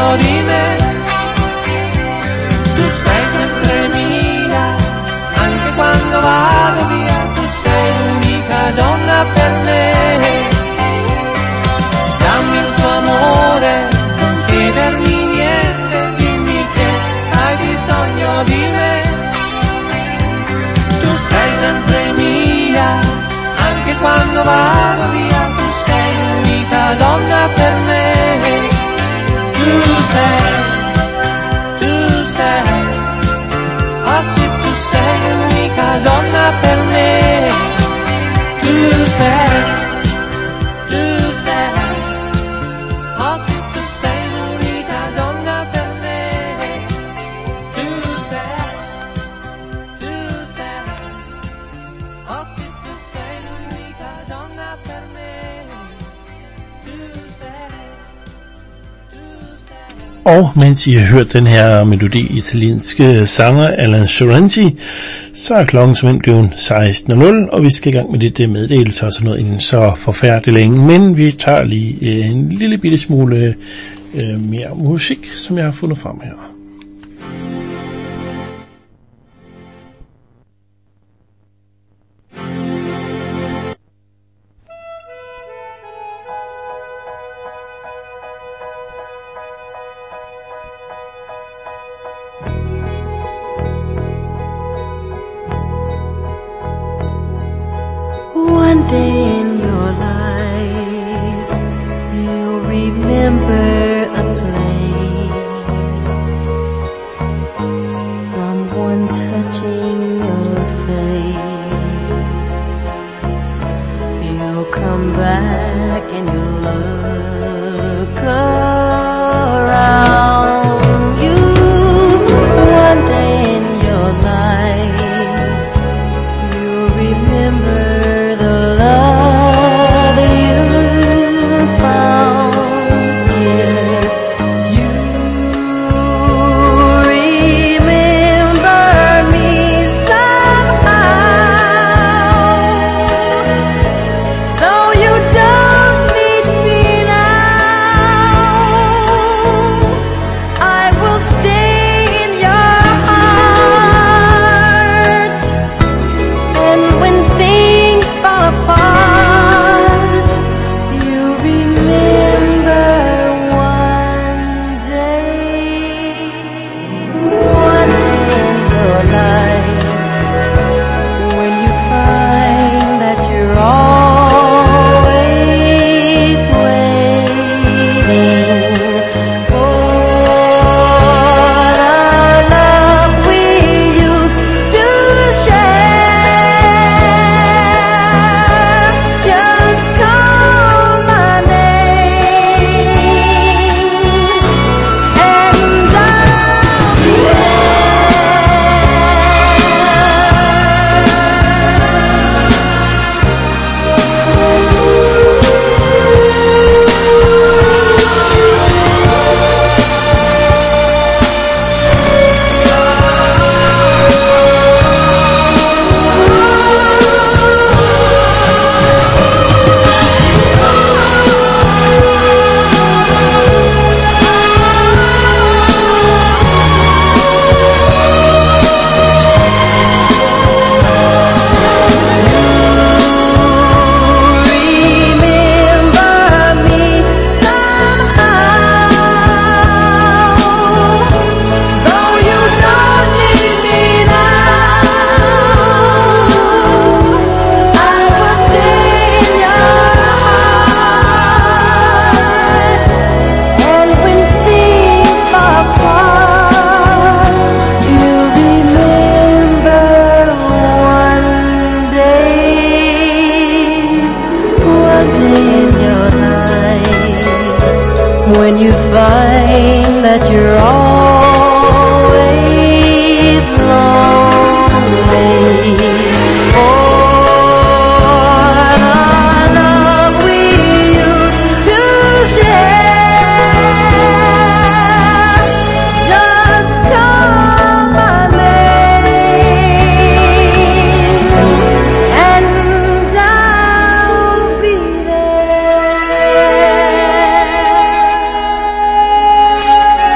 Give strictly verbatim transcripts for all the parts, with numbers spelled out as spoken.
bisogno di me. Tu sei sempre mia, anche quando vado via, tu sei l'unica donna per me. Dammi il tuo amore, non chiedermi niente, dimmi che hai bisogno di me. Tu sei sempre mia, anche quando vado via, tu sei l'unica donna per me. Tu sei, tu sei, oh sì, tu sei l'unica donna per me. Tu sei, tu sei, oh sì, tu sei l'unica donna per me. Tu sei, tu sei, oh sì, tu sei l'unica donna per me. Tu sei, tu sei. Og mens I har hørt den her melodi italienske sanger Alan Sorrenti, så er klokken som blevet seksten nul, og vi skal i gang med lidt meddelelse og sådan noget inden så forfærdeligt længe. Men vi tager lige en lille bitte smule øh, mere musik, som jeg har fundet frem her. One day in your life, you'll remember a place, someone touching your face. You'll come back and you'll look around you. One day in your life, you'll remember when you find that you're always lonely. Oh, the love we used to share just call my name and I'll be there.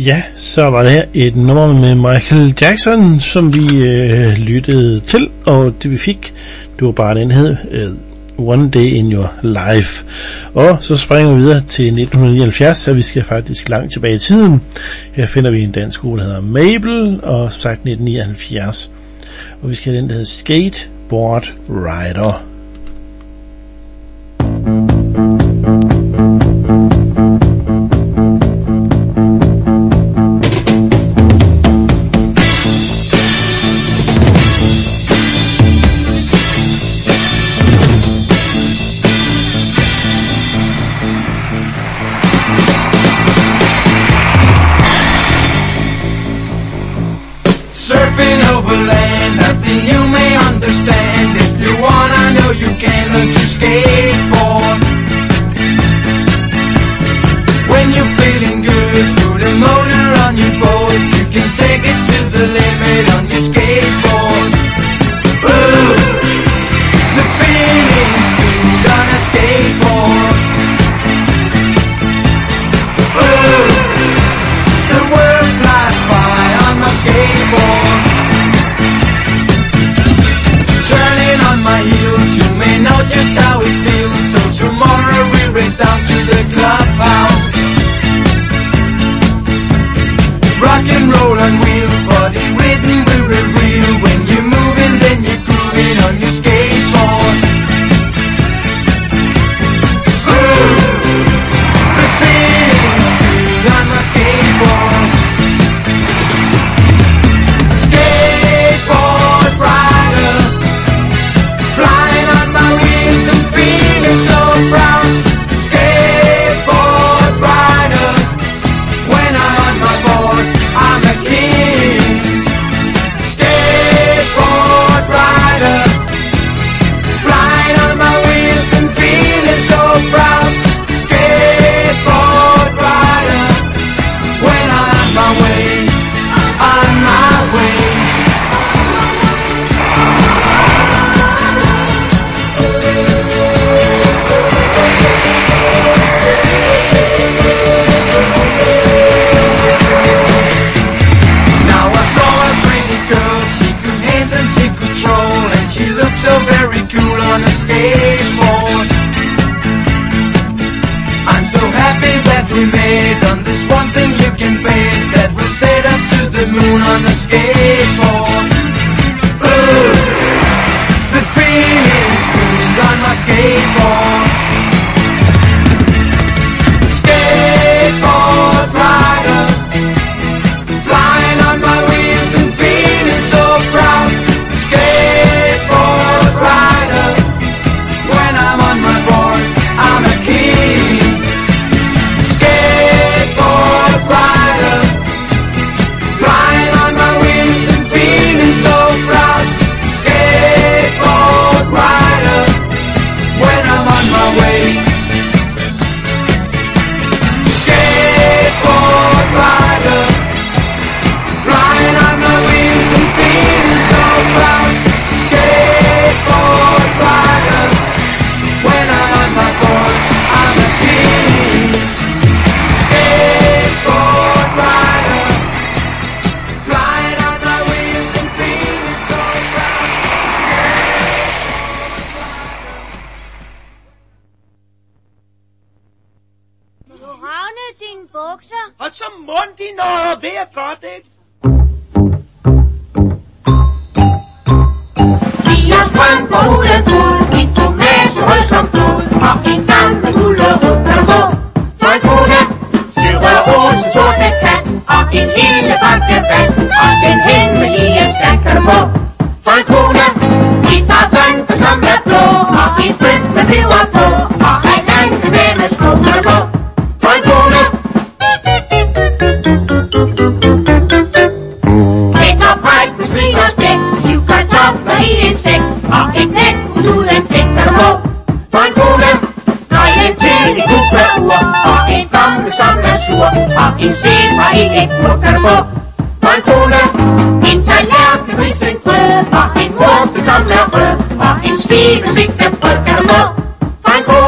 Ja, så var det her et nummer med Michael Jackson, som vi øh, lyttede til, og det vi fik, det var bare den hed øh, One Day in Your Life. Og så springer vi videre til nitten nioghalvfjerds, så vi skal faktisk langt tilbage i tiden. Her finder vi en dansk gruppe, der hedder Mabel, og som sagt nitten nioghalvfjerds. Og vi skal have den, der hedder Skateboard Rider.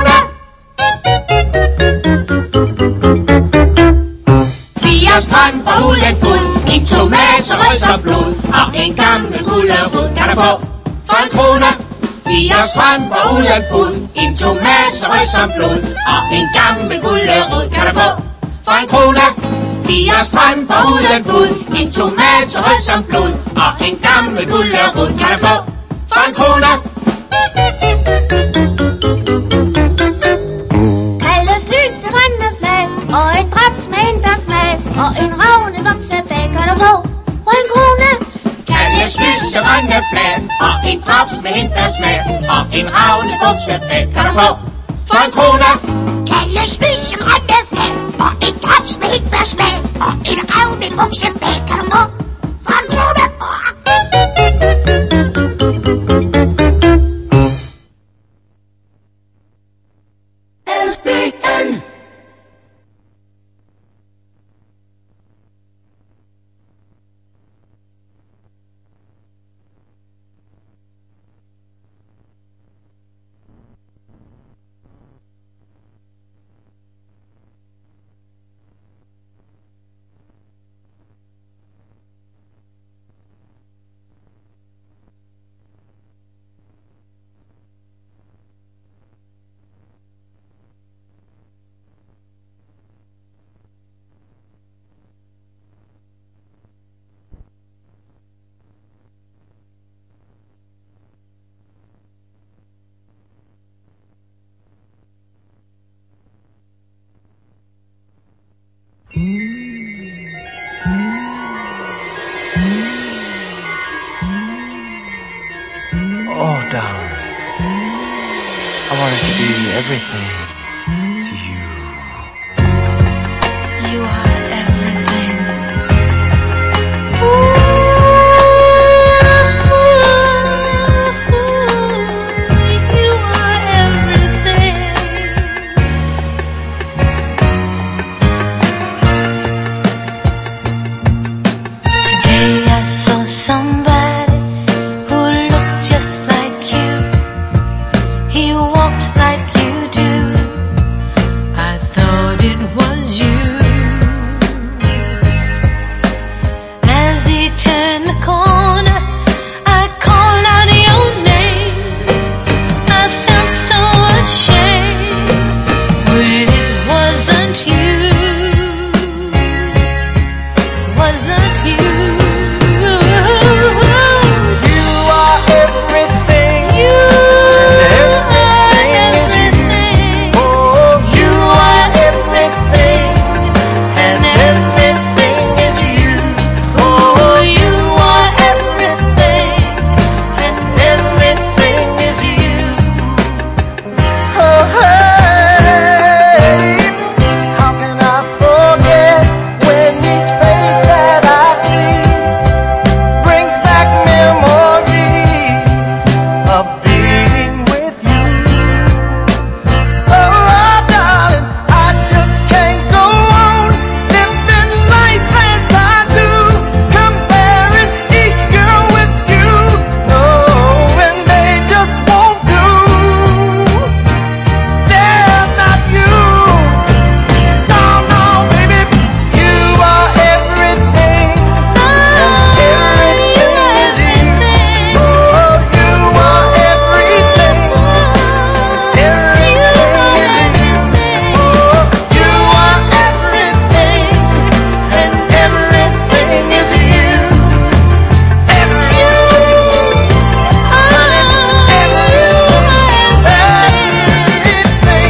Strand uden fod. En tomat så rød som blod, og en gammel gulerod kan du få for en krone. Fire strømper uden fod. En tomat så rød som blod, og en gammel gulerod kan du få for en krone. Fire strømper uden fod. En tomat så rød som blod, og en gammel gulerod kan du få for en krone. Kaldes lyse grønne flag, og et drops med indbærsmag, og en ravne voksebag kan du få for en krone. Kaldes lyse grønne flag, og en drops med indbærsmag, og en ravne voksebag kan du få for en krone. Kaldes lyse grønne flag, og en drops med indbærsmag, og en ravne voksebag kan du få for en krone. Oh, darling, I wanted to be everything to you. You are everything. You are everything. Today I saw somebody who looked just like you. He walked like you do. I thought it was you. As he turned the corner, I called out your name. I felt so ashamed when it wasn't you. Wasn't you? You are everything. You Everything are is you. everything. Oh, you are everything, and everything is you. Oh, you are everything, and everything is you. Oh, hey, how can I forget when each face that I see brings back memories of being with you. Oh, darling, I just can't go on living life as I do, comparing each girl with you. No, and they just won't do. They're not you. No, no, baby, you are everything, and everything is you. Oh, you are everything, everything is you. Oh, you are everything, and everything is you. Everything, honey, everything,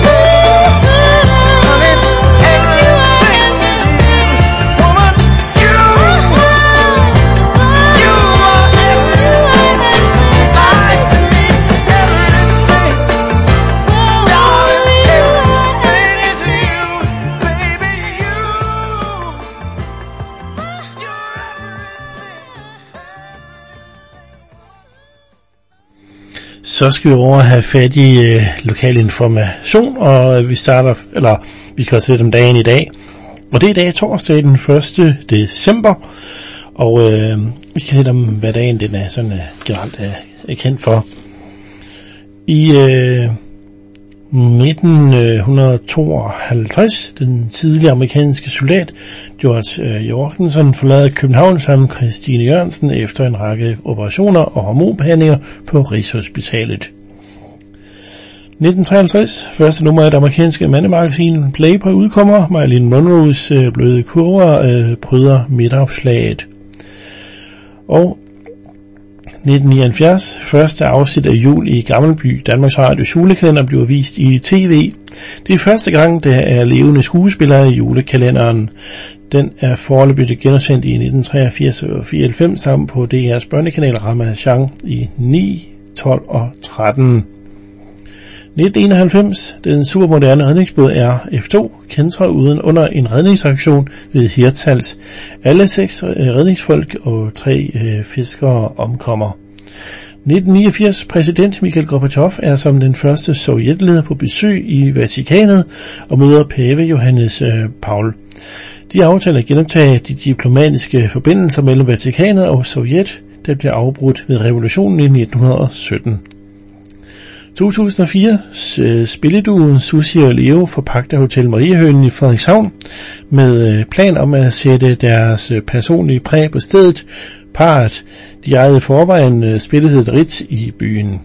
honey, everything is you. Woman, you, you are everything. Life to me, everything. Darling, everything is you. Baby, you, you're Så skal vi over og have fat i øh, lokal information, og øh, vi starter, eller vi skal også lidt om dagen i dag. Og det er i dag torsdag den første december, og øh, vi skal lidt om, hvad dagen den er sådan øh, generelt er, er kendt for. I øh, nitten tooghalvtreds, den tidligere amerikanske soldat George Jorgensen forlader København sammen med Christine Jørgensen efter en række operationer og hormonbehandlinger på Rigshospitalet. nitten treoghalvtreds, første nummer af det amerikanske mandemagasin Playboy udkommer. Marilyn Monroes øh, bløde kurver øh, bryder midtopslaget. Og nitten nioghalvfjerds, første afsnit af Jul i Gammelby, Danmarks Radios julekalender, bliver vist i tv. Det er første gang, der er levende skuespillere i julekalenderen. Den er foreløbigt genudsendt i nitten treogfirs og fireoghalvfems sammen på D R's børnekanal Ramasjang i ni, tolv og tretten. nitten enoghalvfems, den supermoderne redningsbåd R F to kæntrer uden under en redningsaktion ved Hirtshals. Alle seks redningsfolk og tre øh, fiskere omkommer. nitten niogfirs, præsident Mikhail Gorbachev er som den første sovjetleder på besøg i Vatikanet og møder pave Johannes øh, Paul. De aftaler at genoptage de diplomatiske forbindelser mellem Vatikanet og Sovjet, der blev afbrudt ved revolutionen i nitten sytten. to tusind og fire, spilleduoen Susie og Leo forpagter Hotel Mariehønen i Frederikshavn med plan om at sætte deres personlige præg på stedet. Parret, de ejede forvejen spillestedet Ritz i byen.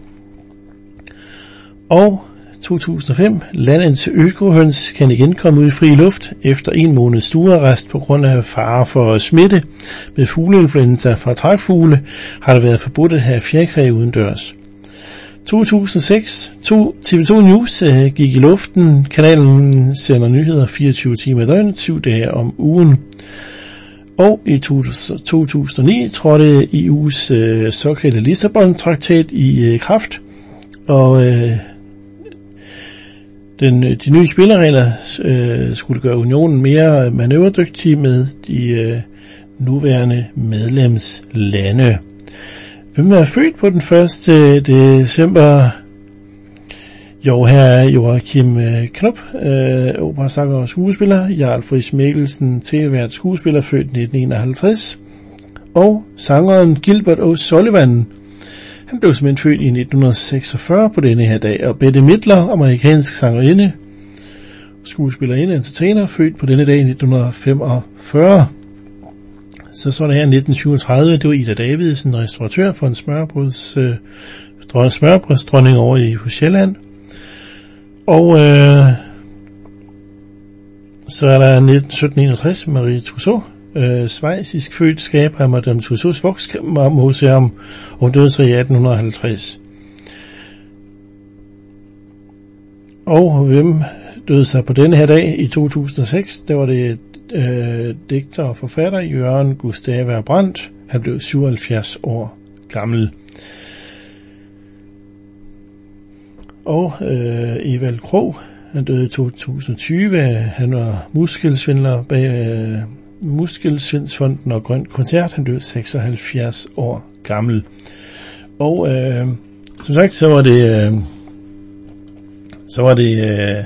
Og to tusind og fem, landets økohøns kan igen komme ud i fri luft efter en måneds stuearrest på grund af fare for smitte. Med fugleinfluenza fra trækfugle har det været forbudt at have fjerkræ udendørs. to tusind og seks, T V to News øh, gik i luften. Kanalen sender nyheder fireogtyve timer i døgnet, syv dage om ugen. Og i to tusind og ni trådte E U's øh, såkaldte Lissabon-traktat i øh, kraft, og øh, den, de nye spilleregler øh, skulle gøre unionen mere manøvredygtig med de øh, nuværende medlemslande. Hvem er født på den første december? Jo, her er Joachim Knop, øh, operasanger og skuespiller. Jarl Friis Mikkelsen, tv-vært skuespiller, født nitten enoghalvtreds. Og sangeren Gilbert O'Sullivan, han blev simpelthen født i nitten seksogfyrre på denne her dag. Og Bette Midler, amerikansk sangerinde, skuespillerinde, entertainer, født på denne dag i nitten femogfyrre. Så så det her nitten syvogtredive, det var Ida Davidsen, restauratør for en smørbrøds, øh, smørbrødsdronning over i på Sjælland. Og øh, så er der nitten sytten enogtres, Marie Tussaud, øh, schweizisk født skaber af Madame Tussauds Voksmuseum, og hun døde så i atten halvtreds. Og hvem døde sig på denne her dag i to tusind og seks, der var det øh, digter og forfatter Jørgen Gustav Brandt. Han blev syvoghalvfjerds år gammel. Og øh, Evald Krog, han døde i to tusind og tyve. Han var muskelsvindler bag øh, Muskelsvindsfonden og Grøn Koncert. Han blev seksoghalvfjerds år gammel. Og øh, som sagt, så var det øh, så var det øh,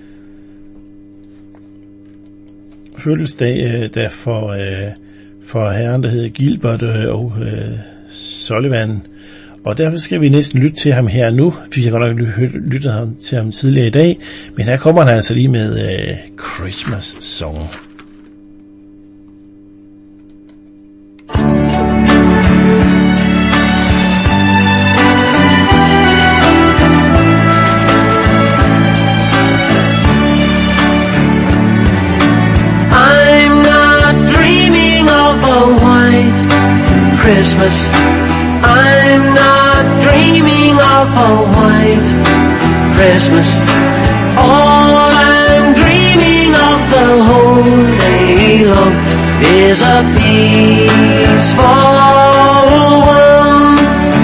fødselsdag øh, der for øh, for herren, der hedder Gilbert øh, og øh, Sullivan. Og derfor skal vi næsten lytte til ham her nu. Vi har godt nok lyttet til ham tidligere i dag, men her kommer han altså lige med øh, Christmas Song. Christmas. I'm not dreaming of a white Christmas. All I'm dreaming of the whole day long is a peaceful one.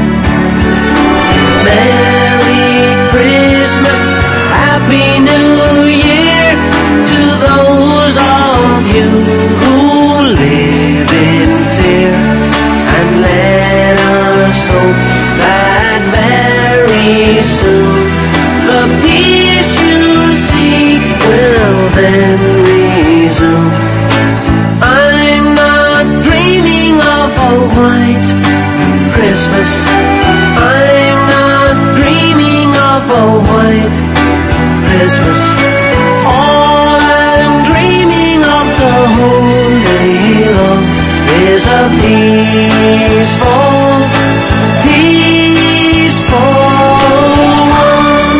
Merry Christmas, Happy New Year to those of you who live in fear. And let us hope that very soon the peace you seek will then resume. I'm not dreaming of peaceful, peaceful one.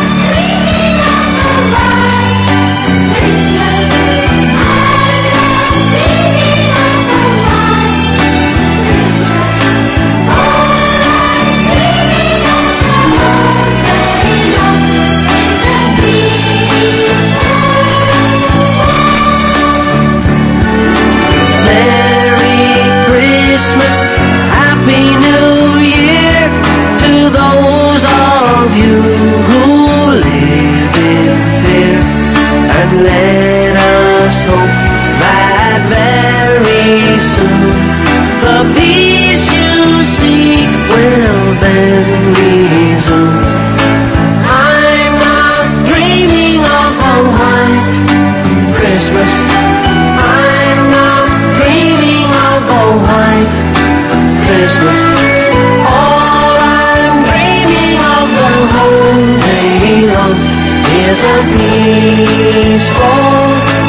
Let us hope that very soon the peace you seek will then resume. I'm not dreaming of a white Christmas. I'm not dreaming of a white Christmas. All I'm dreaming of the whole day long is a peaceful,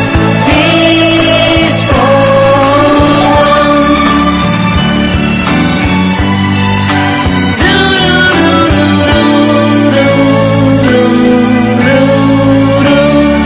peaceful one. Do, do, do, do, do, do, do.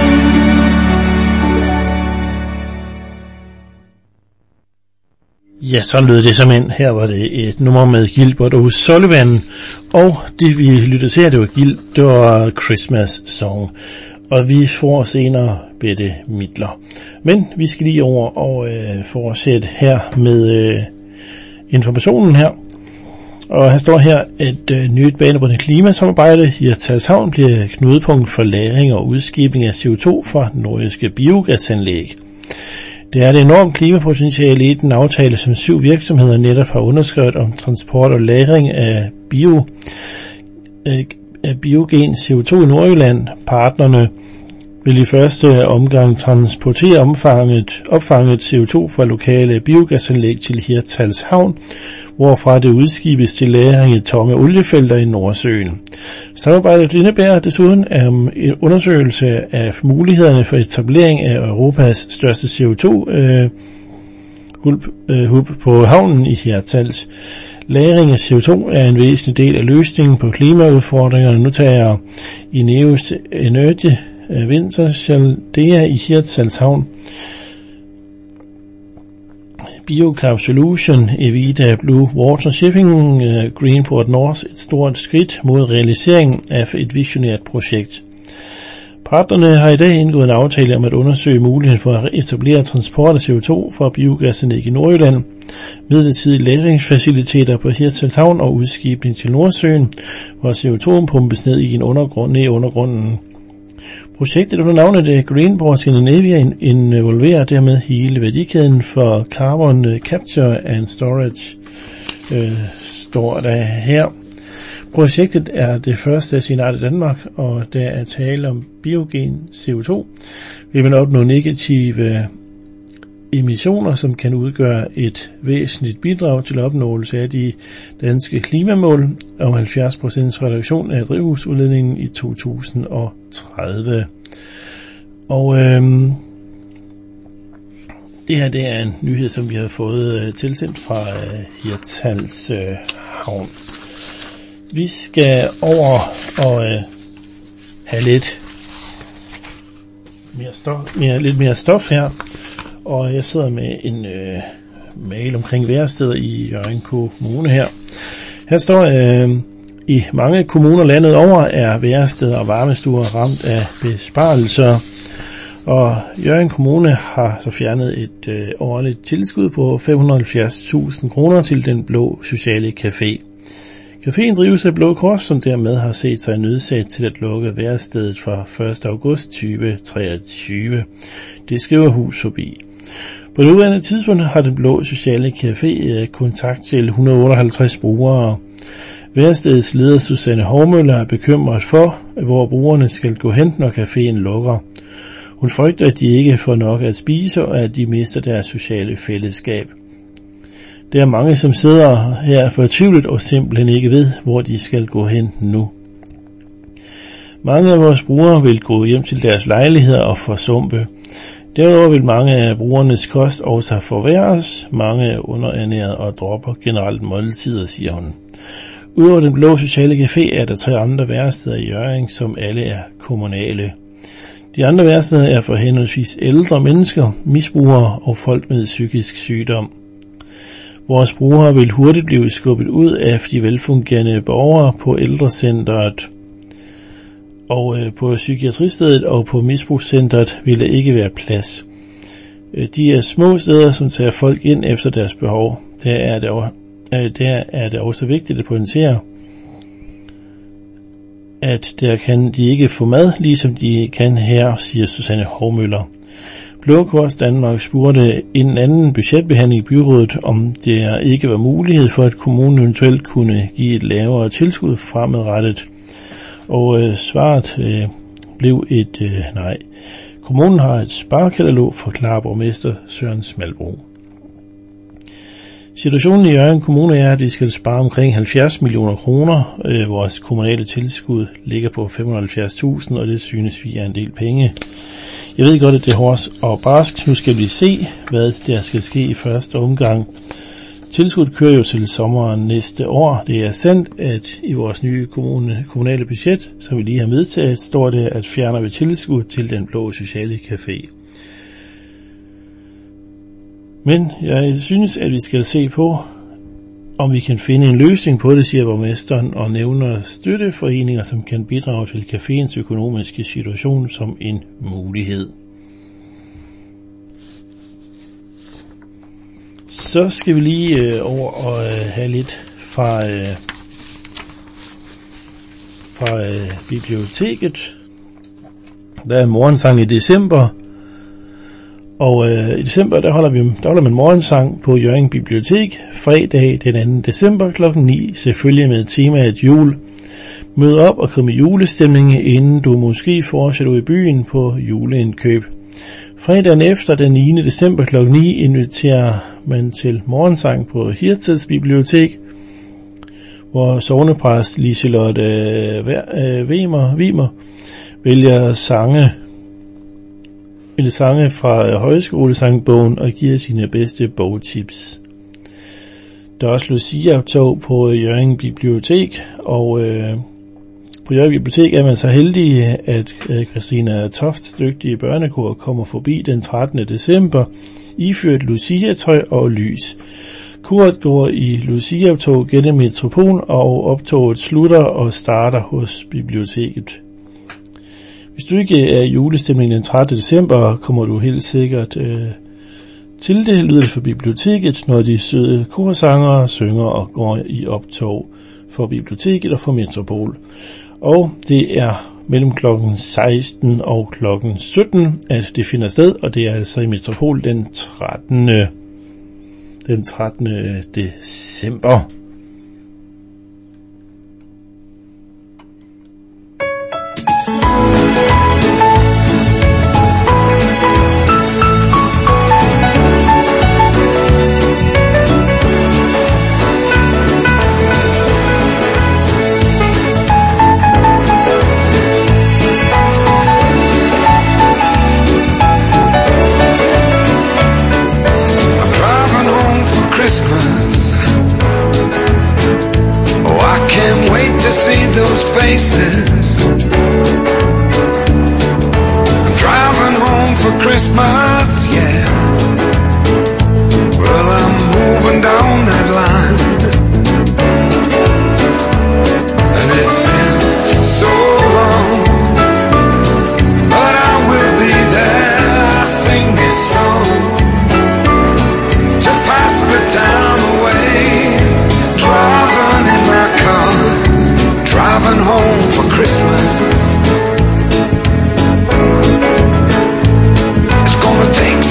Ja, sådan lød det simpelthen. Her var det et nummer med Gilbert O'Sullivan, og det vi lyttede til, det var Gil, det var Christmas Song, og vi får senere Bette Midler. Men vi skal lige over og øh, fortsætte her med øh, informationen her. Og her står her, at øh, nyt banebrydende klimasamarbejde i Hirtshals Havn bliver knudepunkt for lagring og udskibning af C O to fra nordiske biogasanlæg. Det er et enormt klimapotentiale i den aftale, som syv virksomheder netop har underskrevet om transport og lagring af, bio, af biogen C O to i Nordjylland. Partnerne vil i første omgang transportere omfanget, opfanget C O to fra lokale biogasanlæg til Hirtshals Havn, hvorfra det udskibes til lagring i tomme oliefelter i Nordsøen. Samarbejdet indebærer desuden en undersøgelse af mulighederne for etablering af Europas største C O to øh, hub, øh, hub på havnen i Hirtshals. Lagring af C O to er en væsentlig del af løsningen på klimaudfordringerne. Nu tager Ineos Energy Winter Shaldea i Hirtshals Havn, BioCarb Solution, Evida Blue Water Shipping, uh, Greenport North et stort skridt mod realiseringen af et visionært projekt. Partnerne har i dag indgået en aftale om at undersøge muligheden for at etablere transport af C O to fra biogasanlæg i Nordjylland, midlertidige lagringsfaciliteter på Hirtshals Havn og udskibning til Nordsøen, hvor C O to pumpes ned i en undergrund, ned i undergrunden. Projektet under navnet Greenport Scandinavia involverer dermed hele værdikæden for Carbon Capture and Storage, øh, står der her. Projektet er det første af sin art i Danmark, og der er tale om biogen C O to, vil man opnå negative emissioner, som kan udgøre et væsentligt bidrag til opnåelse af de danske klimamål om halvfjerds procent reduktion af drivhusudledningen i to tusind og tredive. Og øhm, det her det er en nyhed, som vi har fået øh, tilsendt fra øh, Hirtshals øh, Havn. Vi skal over og øh, have lidt mere stof, mere, lidt mere stof her. Og jeg sidder med en øh, mail omkring væresteder i Hjørring Kommune her. Her står, øh, i mange kommuner landet over er væresteder og varmestuer ramt af besparelser. Og Hjørring Kommune har så fjernet et øh, årligt tilskud på fem hundrede og halvfjerds tusind kroner til den blå sociale café. Caféen drives af Blå Kors, som dermed har set sig nødsaget til at lukke værestedet fra første august to tusind og treogtyve. Det skriver Hus Forbi. På nuværende tidspunkt har den blå sociale café kontakt til et hundrede og otteoghalvtreds brugere. Værestedets leder Susanne Hovmøller er bekymret for, hvor brugerne skal gå hen, når caféen lukker. Hun frygter, at de ikke får nok at spise, og at de mister deres sociale fællesskab. Der er mange, som sidder her fortvivlet og simpelthen ikke ved, hvor de skal gå hen nu. Mange af vores brugere vil gå hjem til deres lejligheder og forsumpe. Derudover vil mange af brugernes kost også forværres. Mange er underernæret og dropper generelt måltider, siger hun. Udover den blå sociale café er der tre andre væresteder i Hjørring, som alle er kommunale. De andre væresteder er for henholdsvis ældre mennesker, misbrugere og folk med psykisk sygdom. Vores brugere vil hurtigt blive skubbet ud af de velfungerende borgere på ældrecentret. Og øh, på psykiatristedet og på misbrugscentret vil der ikke være plads. De er små steder, som tager folk ind efter deres behov. Der er det, øh, der er det også vigtigt at pointere, at der kan de ikke få mad, ligesom de kan her, siger Susanne Hovmøller. Blå Kors Danmark spurgte en anden budgetbehandling i byrådet, om der ikke var mulighed for, at kommunen eventuelt kunne give et lavere tilskud fremadrettet. Og øh, svaret øh, blev et øh, nej. Kommunen har et sparekatalog, forklarer borgmester Søren Smalbro. Situationen i Hjørring Kommune er, at de skal spare omkring halvfjerds millioner kroner. Øh, vores kommunale tilskud ligger på femoghalvfjerds tusind, og det synes vi er en del penge. Jeg ved godt, at det er hårdt og barsk. Nu skal vi se, hvad der skal ske i første omgang. Tilskuddet kører jo til sommeren næste år. Det er sandt, at i vores nye kommune, kommunale budget, som vi lige har medtaget, står det, at fjerner vi tilskud til den blå sociale café. Men jeg synes, at vi skal se på, om vi kan finde en løsning på det, siger borgmesteren, og nævner støtteforeninger, som kan bidrage til caféens økonomiske situation som en mulighed. Så skal vi lige øh, over og øh, have lidt fra, øh, fra øh, biblioteket. Der er morgensang i december, og øh, i december der holder, vi, der holder man morgensang på Hjørring Bibliotek fredag den anden december klokken ni, selvfølgelig med temaet jul. Mød op og kom i julestemning, inden du måske fortsætter ud i byen på juleindkøb. Fredagen efter den niende december klokken ni inviterer man til morgensang på Hirtshals Bibliotek, hvor sognepræst Liselotte Wemer, Wemer vælger sange, vælger sange fra højskolesangbogen og giver sine bedste bogtips. Der er også Lucia-optog på Hjørring Bibliotek, og øh, på Hjørring Bibliotek er man så heldig, at øh, Christina Tofts dygtige børnekor kommer forbi den trettende december, iført Lucia-tøj og lys. Koret går i Lucia-optog gennem Metropol, og optoget slutter og starter hos biblioteket. Hvis du ikke er i julestemningen den trettende december, kommer du helt sikkert øh, til det, lyder det for biblioteket, når de søde korsangere synger og går i optog for biblioteket og for Metropol. Og det er mellem klokken seksten og klokken sytten, at det finder sted, og det er altså i Metropol den trettende den trettende december. Faces. I'm driving home for Christmas, yeah. Well, I'm moving down that line, and it's been so long, but I will be there. I sing this song to pass the time away, driving in my car, driving home for Christmas. It's gonna take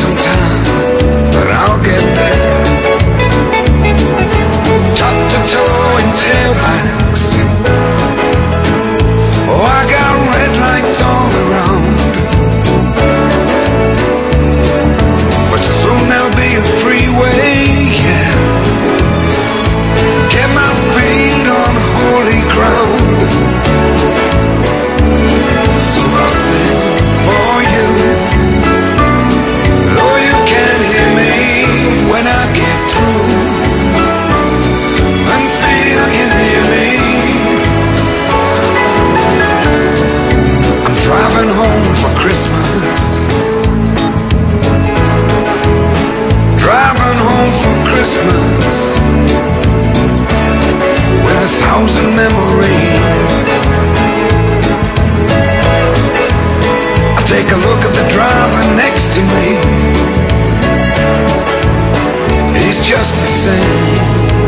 same.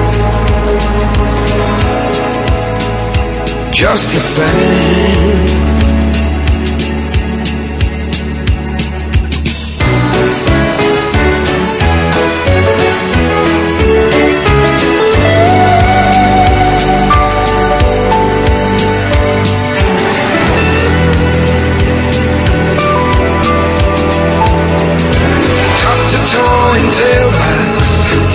Just the same. Towing tailbacks.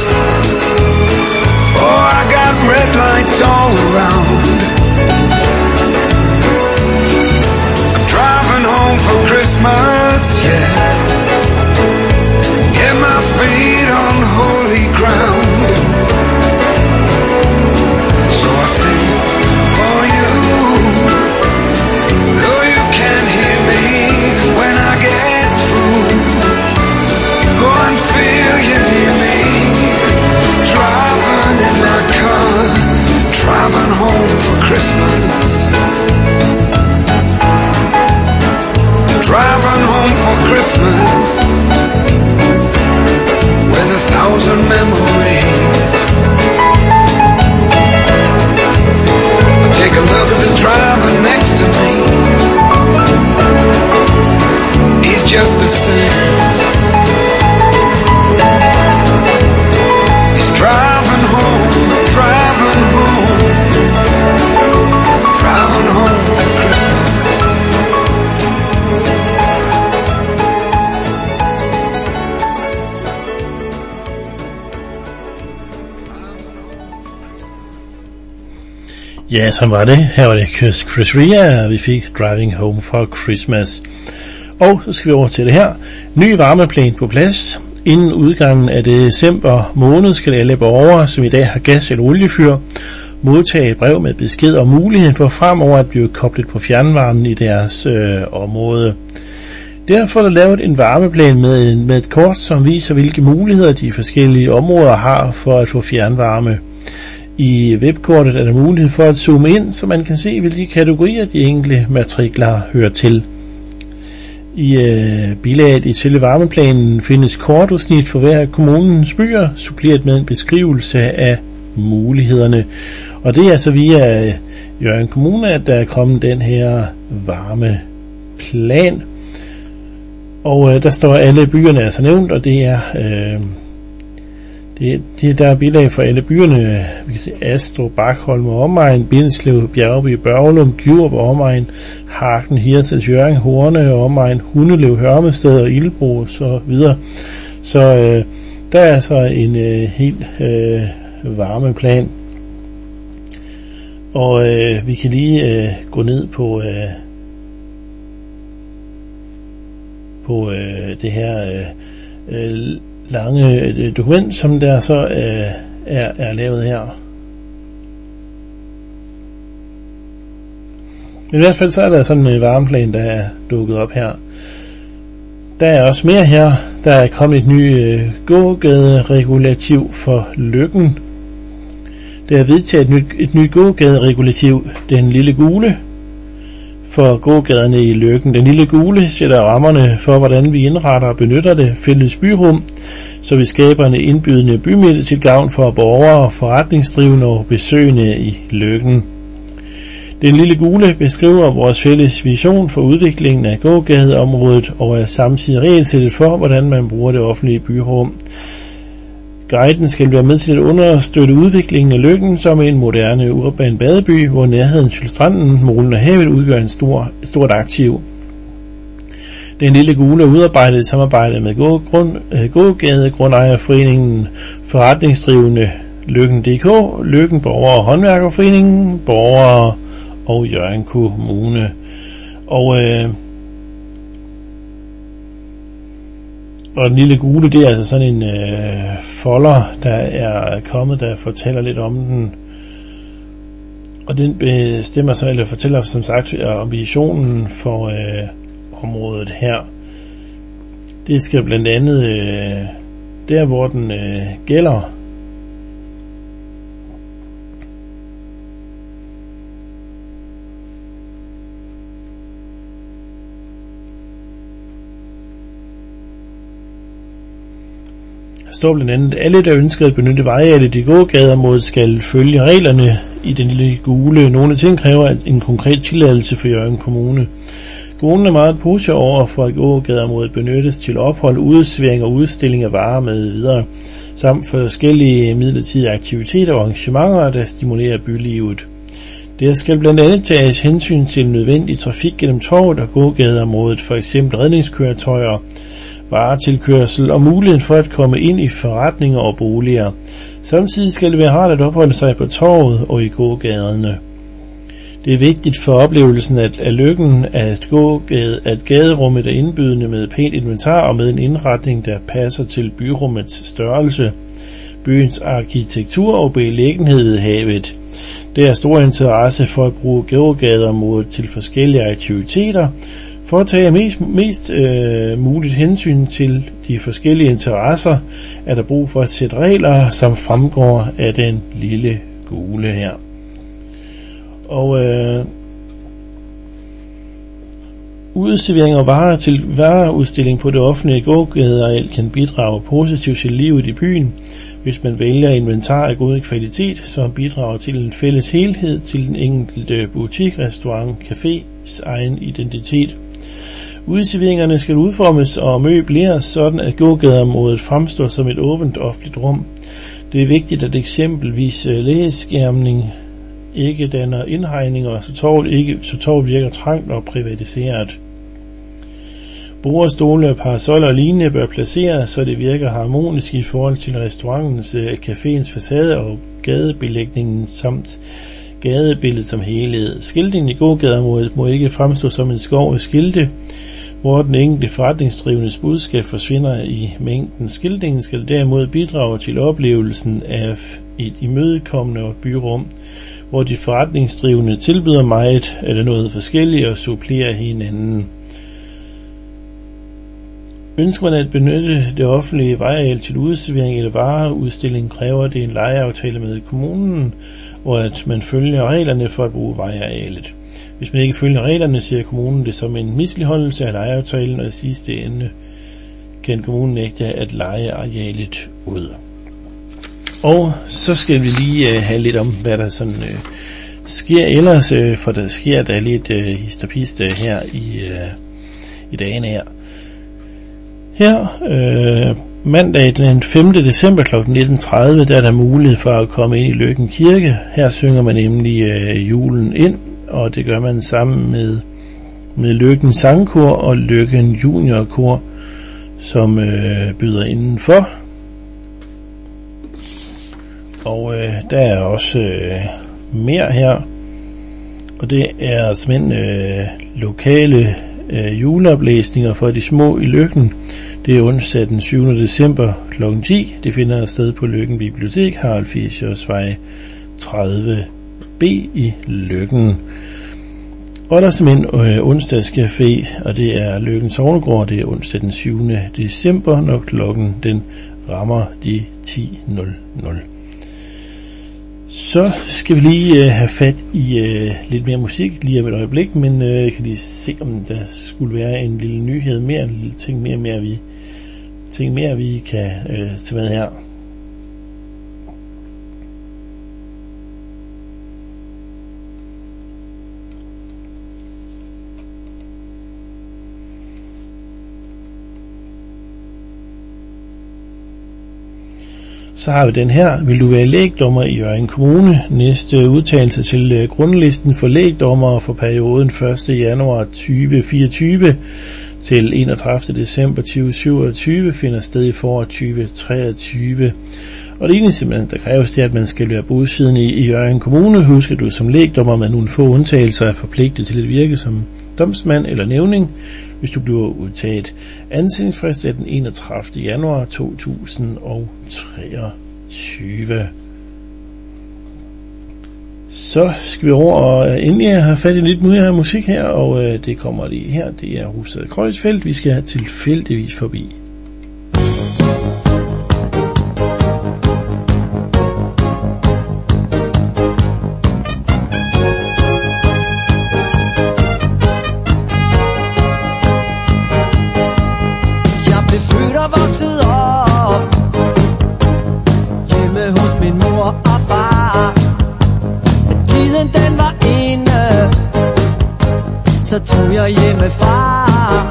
Oh, I got red lights all around. I'm driving home for Christmas, yeah. Get my feet on holy ground. So I sing for you, though you can't hear me when I get through. Go and feel you near me. Driving in my car, driving home for Christmas. Driving home for Christmas with a thousand memories. Take a look at the driver next to me. He's just the same. Driving home, driving home, driving home for Christmas. Ja, sådan var det. Her var det Chris Rea, og vi fik Driving Home for Christmas. Og så skal vi over til det her. Ny varmeplan på plads. Inden udgangen af december måned skal alle borgere, som i dag har gas- eller oliefyr, modtage et brev med besked om muligheden for fremover at blive koblet på fjernvarmen i deres øh, område. Derfor er der lavet en varmeplan med, med et kort, som viser, hvilke muligheder de forskellige områder har for at få fjernvarme. I webkortet er der mulighed for at zoome ind, så man kan se, hvilke kategorier de enkelte matrikler hører til. I øh, bilaget i selve varmeplanen findes kortudsnit for hver af kommunens byer, suppleret med en beskrivelse af mulighederne. Og det er altså via øh, Hjørring Kommune, at der er kommet den her varmeplan. Og øh, der står alle byerne altså nævnt, og det er, øh, det, det, der er bilag for alle byerne. Vi kan se Astrup, Bakholm og omegn, Bindslev, Bjergby, Børglum, Djurup og omegn, Hagen, Hirtshals, Hjørring, Horne og omegn, Hundelev, Hørmested og Ildbro og så videre. Så øh, der er altså en øh, helt øh, varmeplan. Og øh, vi kan lige øh, gå ned på øh, på øh, det her øh, øh, lange øh, dokument, som der så øh, er, er lavet her. Men i hvert fald så er der sådan en varmeplan, der er dukket op her. Der er også mere her. Der er kommet et nyt øh, gågaderegulativ for Løkken. Der er vedtaget et nyt, et nyt gågaderegulativ, den lille gule, for gågaderne i Løkken. Den lille gule sætter rammerne for, hvordan vi indretter og benytter det fælles byrum, så vi skaber en indbydende bymidte til gavn for borgere, forretningsdrivende og besøgende i Løkken. Den lille gule beskriver vores fælles vision for udviklingen af gågadeområdet og er samtidig regelsættet for, hvordan man bruger det offentlige byrum. Guiden skal være med til at understøtte udviklingen af Løkken som en moderne urban badeby, hvor nærheden til stranden, molen og havet udgør en stor, et stort aktiv. Den lille gule er udarbejdet i samarbejde med Gågadegrundejerforeningen, forretningsdrivende Løkken punktum d k, Løkken Borger- og Håndværkerforeningen, Borgere og Hjørring Kommune. Og øh, Og den lille gule, det er altså sådan en øh, folder, der er kommet, der fortæller lidt om den. Og den bestemmer så, eller fortæller som sagt om visionen for øh, området her. Det skal blandt andet øh, der, hvor den øh, gælder. Der står blandt andet, at alle, der ønsker at benytte vejarealet i gågadeområdet, skal følge reglerne i den lille gule. Nogle ting kræver en konkret tilladelse for Hjørring Kommune. Kommunen er meget positiv over for, at gågadeområdet benyttes til ophold, udsværing og udstilling af varer med videre, samt forskellige midlertidige aktiviteter og arrangementer, der stimulerer bylivet. Der skal blandt andet tages hensyn til nødvendig trafik gennem torvet og gågadeområdet, for eksempel redningskøretøjer, varetilkørsel og muligheden for at komme ind i forretninger og boliger. Samtidig skal det være rart at opholde sig på torvet og i gågaderne. Det er vigtigt for oplevelsen af, af lykken, at, gågade, at gaderummet er indbydende med pænt inventar og med en indretning, der passer til byrummets størrelse, byens arkitektur og beliggenhed ved havet. Der er stor interesse for at bruge gågadeområdet til forskellige aktiviteter. For at tage mest, mest øh, muligt hensyn til de forskellige interesser, er der brug for at sætte regler, som fremgår af den lille gule her. Og øh, udservering og varer til vareudstilling på det offentlige gågadeareal kan bidrage positivt til livet i byen, hvis man vælger inventar af god kvalitet, som bidrager til en fælles helhed til den enkelte butik, restaurant, cafés egen identitet. Udserveringerne skal udformes og møbleres sådan, at gågadeområdet fremstår som et åbent offentligt rum. Det er vigtigt, at eksempelvis lægeskærmning ikke danner indhegninger, så torvet, ikke, så torvet virker trangt og privatiseret. Borde, stole, parasoller og lignende bør placeres, så det virker harmonisk i forhold til restaurantens, caféens facade og gadebelægningen samt gadebilledet som helhed. Skiltningen i gågadeområdet må ikke fremstå som en skov af skilte, hvor den enkelte forretningsdrivendes budskab forsvinder i mængden. Skiltningen skal derimod bidrage til oplevelsen af et imødekommende byrum, hvor de forretningsdrivende tilbyder meget eller noget forskelligt og supplerer hinanden. Ønsker man at benytte det offentlige vejareal til udservering eller vareudstilling, kræver det en lejeaftale med kommunen, og at man følger reglerne for at bruge vejarealet. Hvis man ikke følger reglerne, ser kommunen det som en misligholdelse af lejeaftalen, og i sidste ende kan kommunen nægte at leje arealet ud. Og så skal vi lige uh, have lidt om, hvad der sådan uh, sker ellers, uh, for der sker der lidt uh, histopiste her i, uh, i dagene her. Her uh, mandag den femte december kl. nitten tredive, der er der mulighed for at komme ind i Løkken Kirke. Her synger man nemlig uh, julen ind, og det gør man sammen med, med Løkken Sangkor og Løkken Juniorkor, som uh, byder indenfor. Og øh, der er også øh, mere her, og det er simpelthen øh, lokale øh, juleoplæsninger for de små i Løkken. Det er onsdag den syvende december kl. ti. Det finder sted på Løkken Bibliotek, Harald Fischers Vej tredive B i Løkken. Og der er simpelthen øh, onsdagscafé, og det er Løkken Sognegård. Det er onsdag den syvende december, når klokken den rammer de ti nul nul. Så skal vi lige øh, have fat i øh, lidt mere musik lige om et øjeblik, men øh, kan lige se, om der skulle være en lille nyhed mere, en lille ting mere, mere vi, ting mere, vi kan øh, tage med her. Så har vi den her. Vil du være lægdommer i Hjørring Kommune? Næste udtalelse til grundlisten for lægdommere for perioden første januar tyve fireogtyve til enogtredivte december tyve syvogtyve finder sted i foråret tyve treogtyve. Og det eneste, der kræves, det er, at man skal være bosiddende i, i Hjørring Kommune. Husk, at du som lægdommer med nogle få undtagelser er forpligtet til at virke som domsmand eller nævning, hvis du bliver udtaget. Ansøgningsfrist er den enogtredivte januar to tusind treogtyve. Så skal vi over, og endelig jeg har fat i lidt mere musik her, og øh, det kommer lige her. Det er Rustad Kreuzfeldt, vi skal tilfældigvis forbi. mor og far. Tiden den var inde, så tog jeg hjemmefra.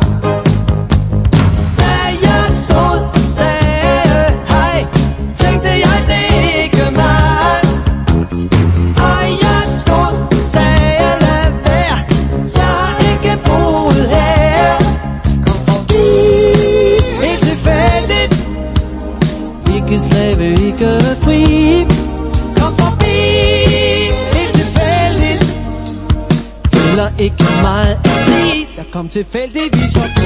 Da jeg stod og sagde hej, tænkte jeg det ikke mig. Og jeg stod og sagde lad være, jeg har ikke boet her. Kom forbi, helt tilfældigt, ikke slave, ikke fri. Kom forbi, helt tilfældigt, heller ikke meget at sige. Jeg kom tilfældigvis forbi.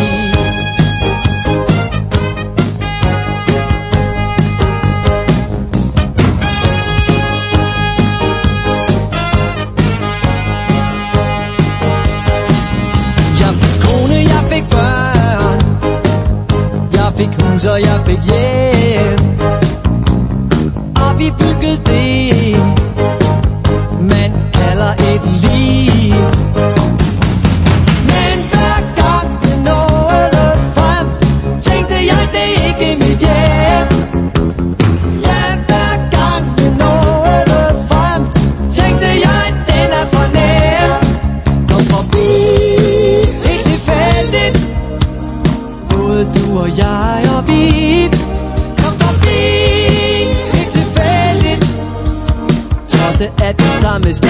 Jeg fik kone, jeg fik børn, jeg fik hus og jeg fik hjem, og vi byggede det, man kalder et liv. Men hver gang jeg nåede frem, tænkte jeg det er ikke mit hjem. Ja, hver gang jeg nåede frem, tænkte jeg den er for nær. Kom forbi, helt tilfældigt, både du og jeg og vi. Kom forbi, helt tilfældigt, trådte af den samme sti.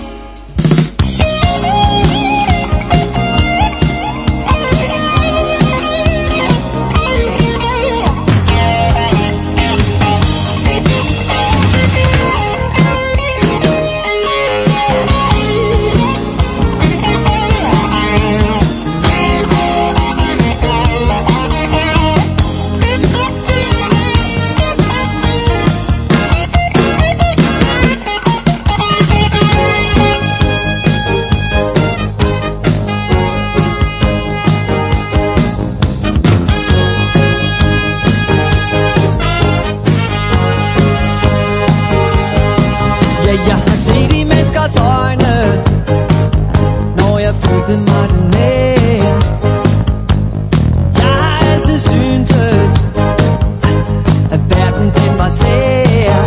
Jeg har set i menneskers øjne, når jeg følte mig den nær. Jeg har altid syntes, at verden den var sær.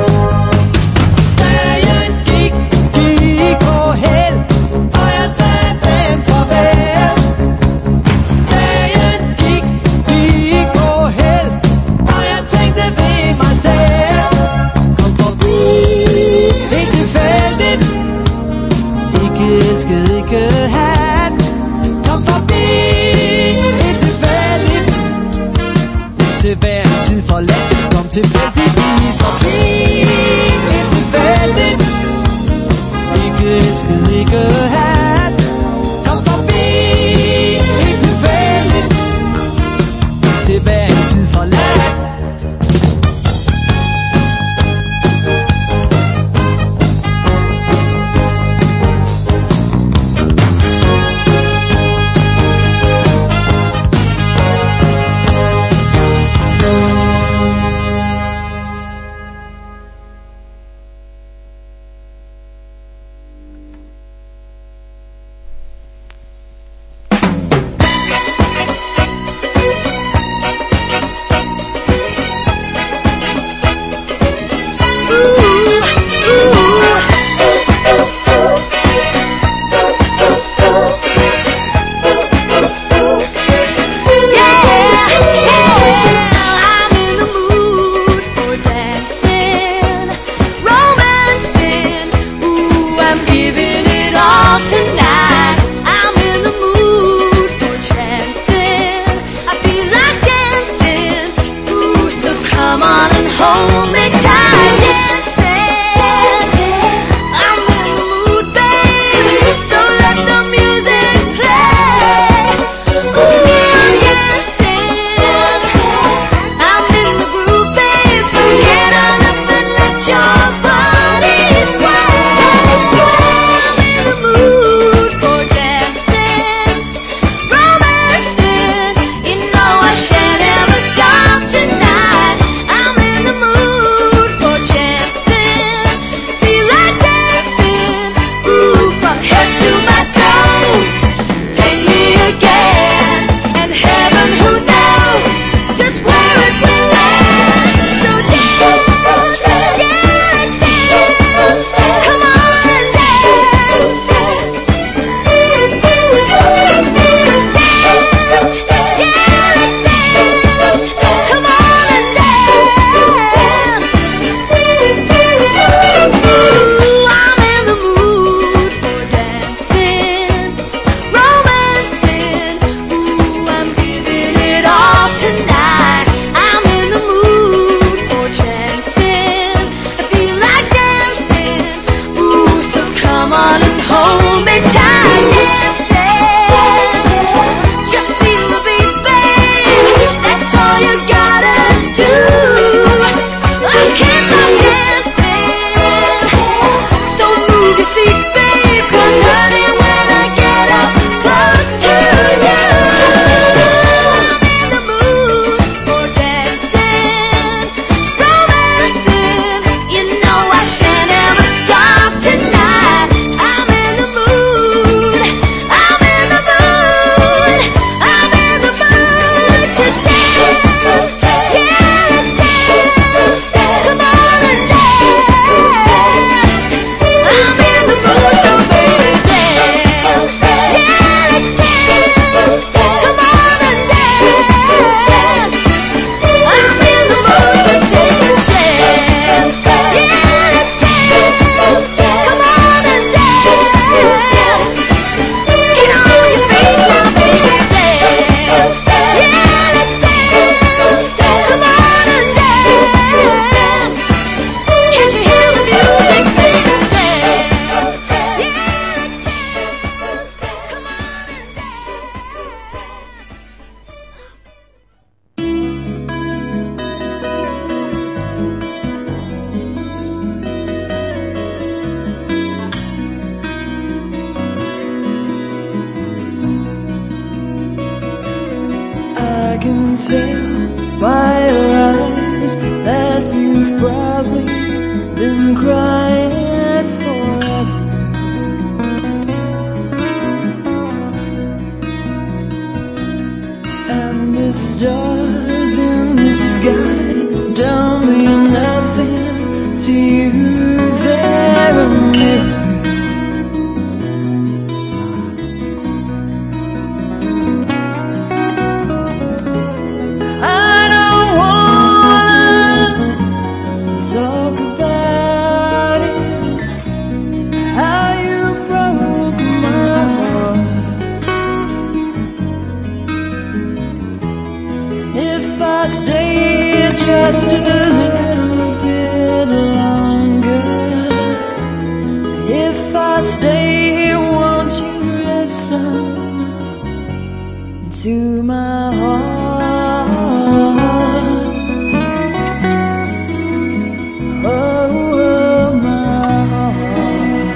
Da jeg gik, gik på held, og jeg sagde dem farvel. Da jeg gik, gik på held, og jeg tænkte ved mig selv. Kom forbi, helt tilfældigt, ikke elsket, ikke hat. a mirror. I don't wanna talk about it, how you broke my heart. If I stay just a little bit longer, if I stay, won't you listen to my heart? Oh, my heart.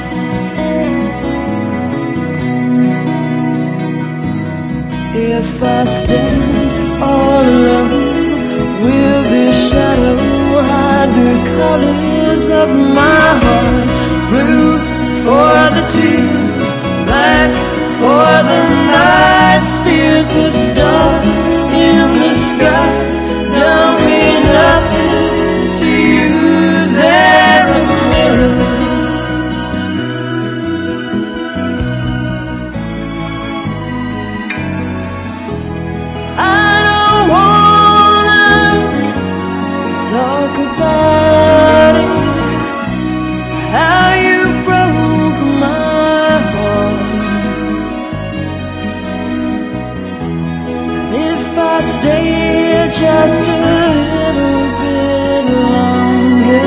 If I stand all alone, will this shadow hide the colors of my heart? Blue for the tears, black for the night's fears. The stars in the sky don't mean nothing to you. They're a mirror. I don't wanna talk about it, how you broke my heart. If I stay just a little bit longer,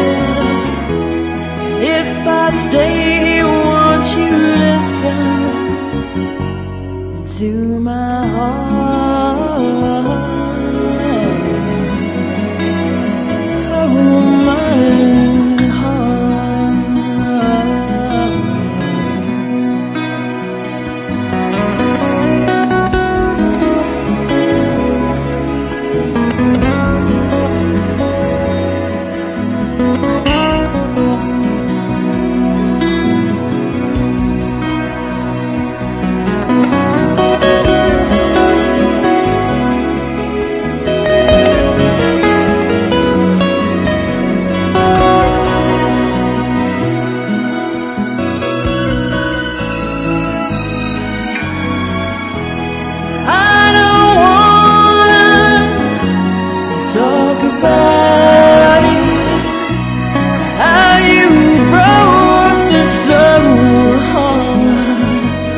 if I stay, won't you listen to my heart? Oh, my heart. I don't wanna talk about it, how you broke this old heart.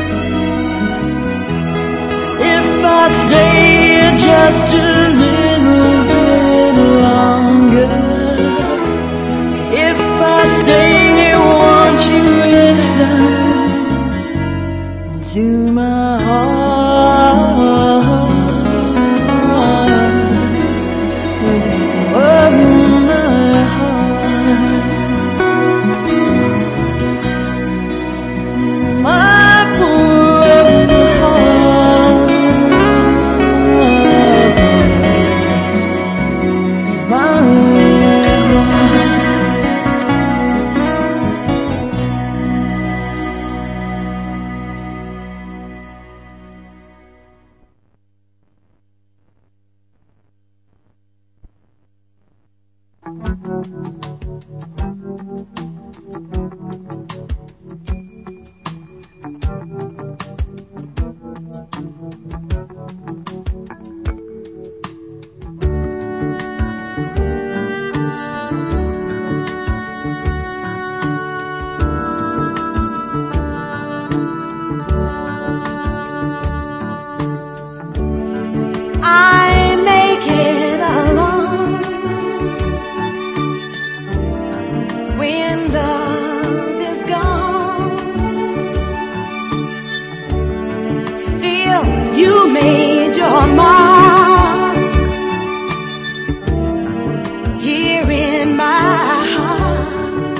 If I stay just a little bit longer, if I stay, won't you listen to my heart? Oh, my heart. My poor heart. My heart. I make it alone when love is gone. Still, you made your mark here in my heart.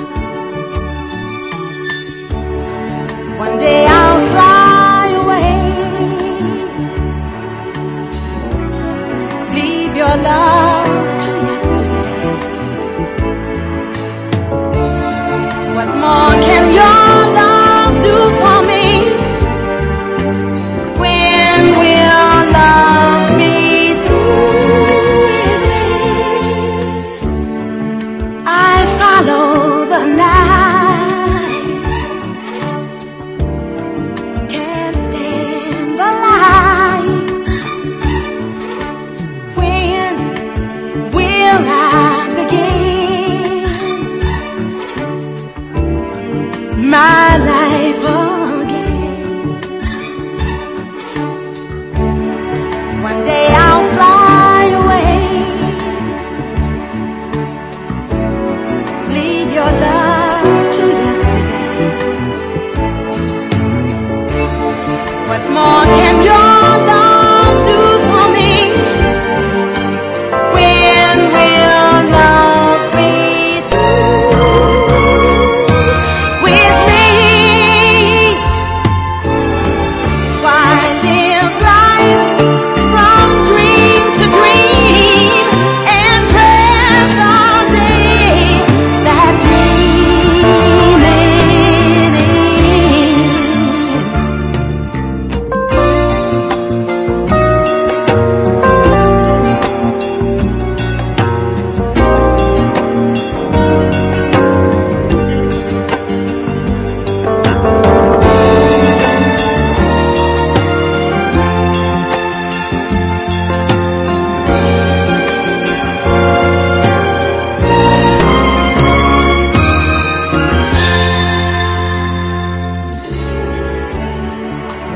One day I'll fly away, leave your love to yesterday. What more can your love do for me? When will love me through? I follow the night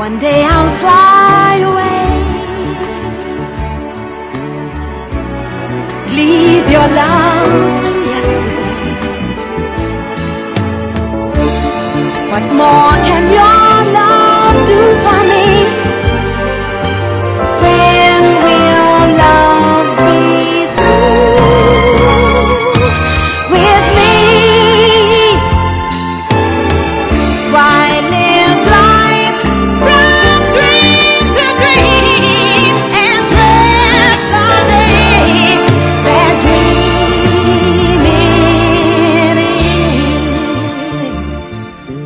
One day I'll fly away. Leave your love to yesterday. What more can your love do for me? When will love be through with me? Why live life from dream to dream and dread the day that dreaming ends?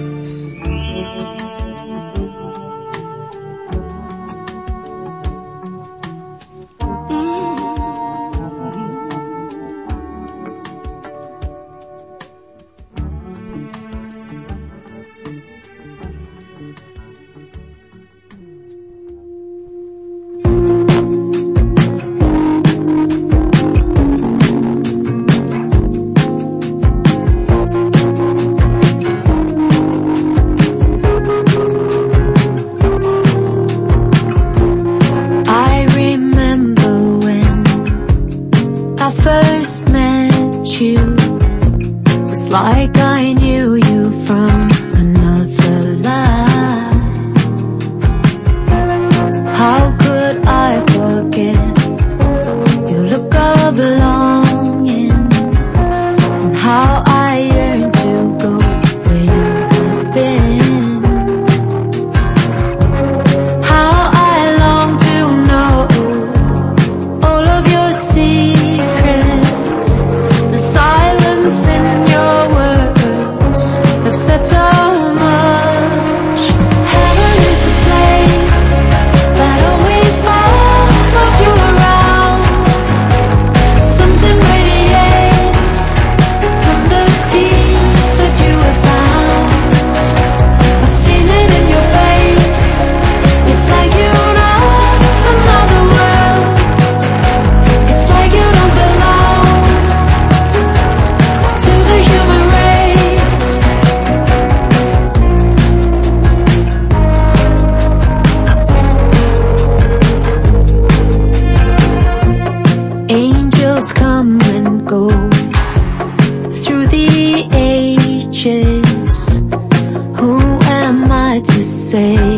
I remember when I first met you. It was like I knew you from another life. How could I forget your look of longing and how I yearned to go where you had been? How I long to know all of your secrets. The silence in your words have said so much. Heaven is a place that always follows you around. Something radiates from the peace that you have found. I've seen it in your face. It's like you know another world. It's like you don't belong to the human race. Angels come and go through the ages. Who am I to say